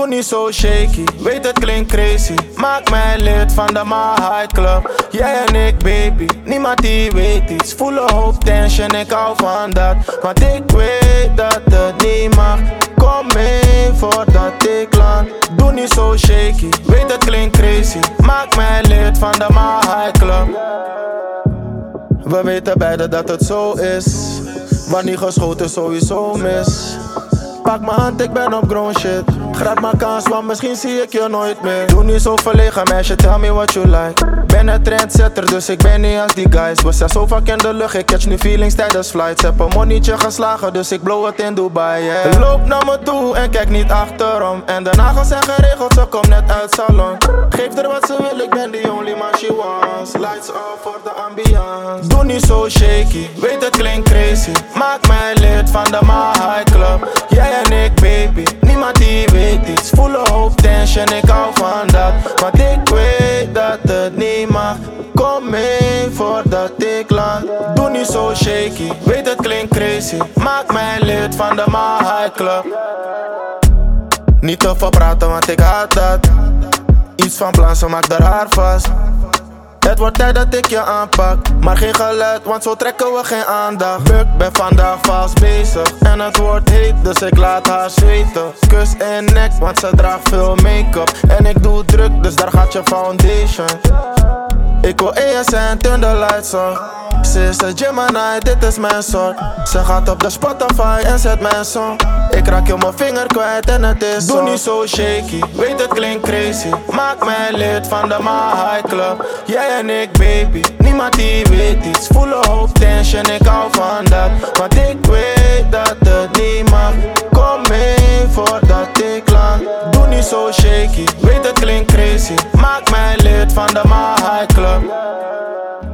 niet zo shaky, weet het klinkt crazy. Maak mij lid van de Mahai Club. Jij en ik baby, niemand die weet iets. Voel een hoop tension, ik hou van dat. Want ik weet dat het niet mag. Kom mee voordat ik land. Doe niet zo shaky, weet het klinkt crazy. Maak mij lid van de Mahai Club. We weten beiden dat het zo is. Wanneer geschoten sowieso mis. Pak m'n hand, ik ben op grown shit. Grijp m'n kans, want misschien zie ik je nooit meer. Doe niet zo verlegen meisje, tell me what you like. Ben een trendsetter, dus ik ben niet als die guys. We zijn zo vaak in de lucht, ik catch nu feelings tijdens flights. Heb een monnetje geslagen, dus ik blow het in Dubai, yeah. Loop naar me toe en kijk niet achterom. En de nagels zijn geregeld, ze komt net uit salon. Geef haar wat ze wil, ik ben the only man she wants. Lights off voor de ambiance. Doe niet zo shaky, weet het klinkt crazy. Maak mij lid van de Mahai Club. Jij en ik baby, niemand die weet iets. Voel een hoop tension, ik hou van dat. Want ik weet dat het niet mag. Kom mee voordat ik land. Doe niet zo shaky, weet het klinkt crazy. Maak mij lid van de Mahai Club. Niet te veel praten, want ik haat dat. Iets van plan, ze maakt haar haar vast. Het wordt tijd dat ik je aanpak, maar geen geluid, want zo trekken we geen aandacht. Buk, ben vandaag vals bezig en het wordt heet, dus ik laat haar zweten. Kus en nek, want ze draagt veel make-up. En ik doe druk, dus daar gaat je foundation. Ik wil ASN, turn the lights on. Ze is een Gemini, dit is mijn soort. Ze gaat op de Spotify en zet mijn song. Ik raak je mijn vinger kwijt en het is doe niet zo shaky, weet het klinkt crazy. Maak mij lid van de Mahai Club. Jij en ik baby, niemand die weet iets. Voel een hoop tension, ik hou van dat. Want ik weet dat het niet mag. Kom mee voordat ik land. Doe niet zo shaky, weet het klinkt crazy. Maak mij lid van de Mahai Club.